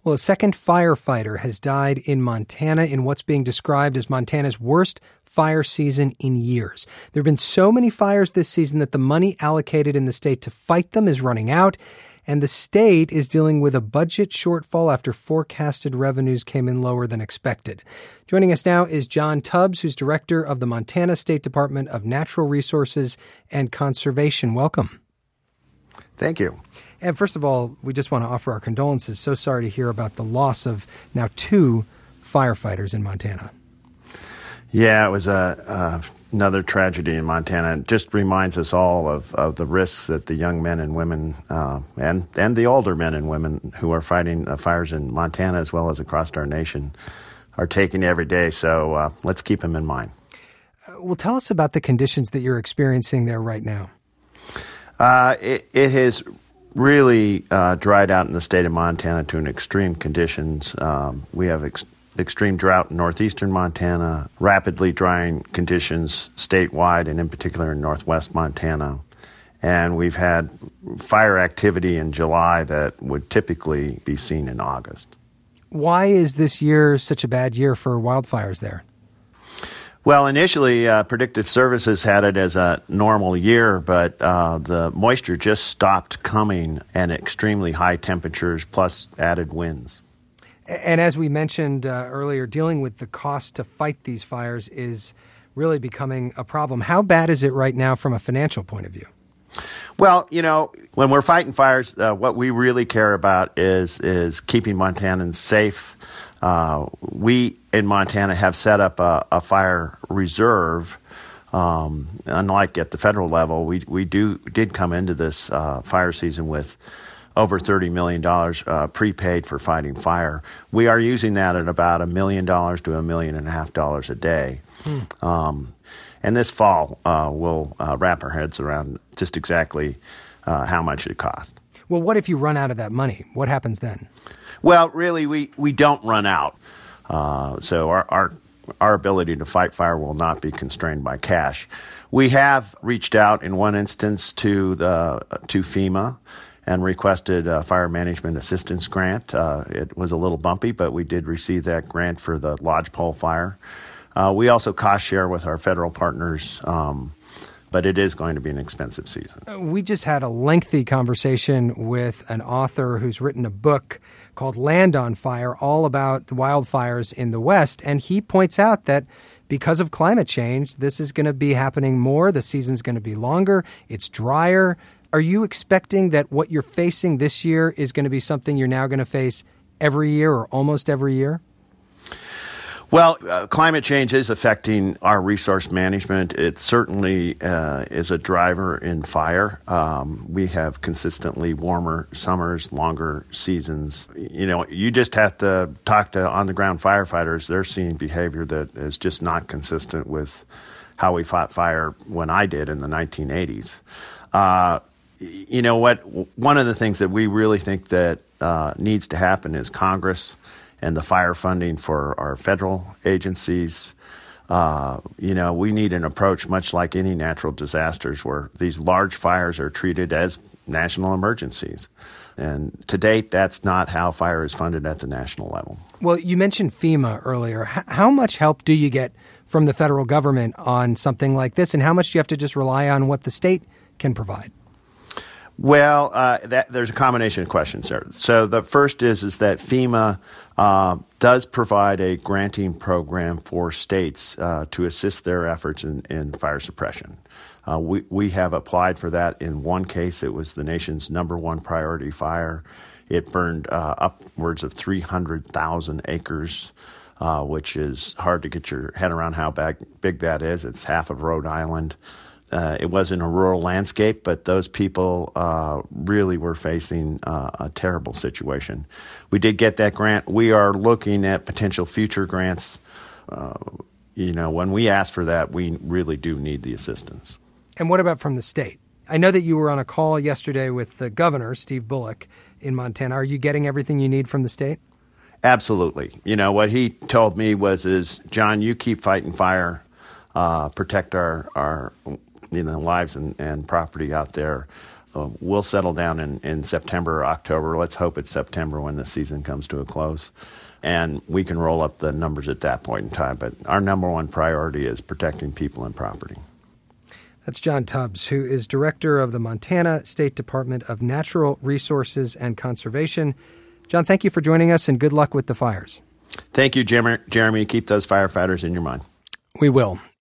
Well, a second firefighter has died in Montana in what's being described as Montana's worst fire season in years. There have been so many fires this season that the money allocated in the state to fight them is running out, and the state is dealing with a budget shortfall after forecasted revenues came in lower than expected. Joining us now is John Tubbs, who's director of the Montana State Department of Natural Resources and Conservation. Welcome. Thank you. And first of all, we just want to offer our condolences. So sorry to hear about the loss of now 2 firefighters in Montana. Yeah, it was another tragedy in Montana. It just reminds us all of the risks that the young men and women and the older men and women who are fighting fires in Montana as well as across our nation are taking every day. So let's keep them in mind. Well, tell us about the conditions that you're experiencing there right now. It has really dried out in the state of Montana to an extreme conditions. We have extreme drought in northeastern Montana, rapidly drying conditions statewide and in particular in northwest Montana. And we've had fire activity in July that would typically be seen in August. Why is this year such a bad year for wildfires there? Well, initially, Predictive Services had it as a normal year, but the moisture just stopped coming and extremely high temperatures plus added winds. And as we mentioned earlier, dealing with the cost to fight these fires is really becoming a problem. How bad is it right now from a financial point of view? Well, you know, when we're fighting fires, what we really care about is keeping Montanans safe. We in Montana have set up a fire reserve. Unlike at the federal level, we did come into this fire season with over $30 million prepaid for fighting fire. We are using that at about $1 million to $1.5 million a day. And this fall, we'll wrap our heads around just exactly how much it costs. Well, what if you run out of that money? What happens then? Well, really, we don't run out. So our ability to fight fire will not be constrained by cash. We have reached out in one instance to FEMA and requested a fire management assistance grant. It was a little bumpy, but we did receive that grant for the lodgepole fire. We also cost share with our federal partners, but it is going to be an expensive season. We just had a lengthy conversation with an author who's written a book called Land on Fire, all about the wildfires in the West, and he points out that because of climate change, this is going to be happening more. The season's going to be longer. It's drier. Are you expecting that what you're facing this year is going to be something you're now going to face every year or almost every year? Well, climate change is affecting our resource management. It certainly is a driver in fire. We have consistently warmer summers, longer seasons. You know, you just have to talk to on-the-ground firefighters. They're seeing behavior that is just not consistent with how we fought fire when I did in the 1980s. You know what? One of the things that we really think that needs to happen is Congress and the fire funding for our federal agencies. You know, we need an approach much like any natural disasters where these large fires are treated as national emergencies. And to date, that's not how fire is funded at the national level. Well, you mentioned FEMA earlier. How much help do you get from the federal government on something like this? And how much do you have to just rely on what the state can provide? Well, there's a combination of questions there. So the first is that FEMA does provide a granting program for states to assist their efforts in fire suppression. We have applied for that in one case. It was the nation's #1 priority fire. It burned upwards of 300,000 acres, which is hard to get your head around how big that is. It's half of Rhode Island. It was in a rural landscape, but those people really were facing a terrible situation. We did get that grant. We are looking at potential future grants. You know, when we ask for that, we really do need the assistance. And what about from the state? I know that you were on a call yesterday with the governor, Steve Bullock, in Montana. Are you getting everything you need from the state? Absolutely. You know, what he told me is, John, you keep fighting fire, protect our lives and property out there. We'll settle down in September or October. Let's hope it's September when the season comes to a close. And we can roll up the numbers at that point in time. But our number one priority is protecting people and property. That's John Tubbs, who is director of the Montana State Department of Natural Resources and Conservation. John, thank you for joining us, and good luck with the fires. Thank you, Jeremy. Keep those firefighters in your mind. We will.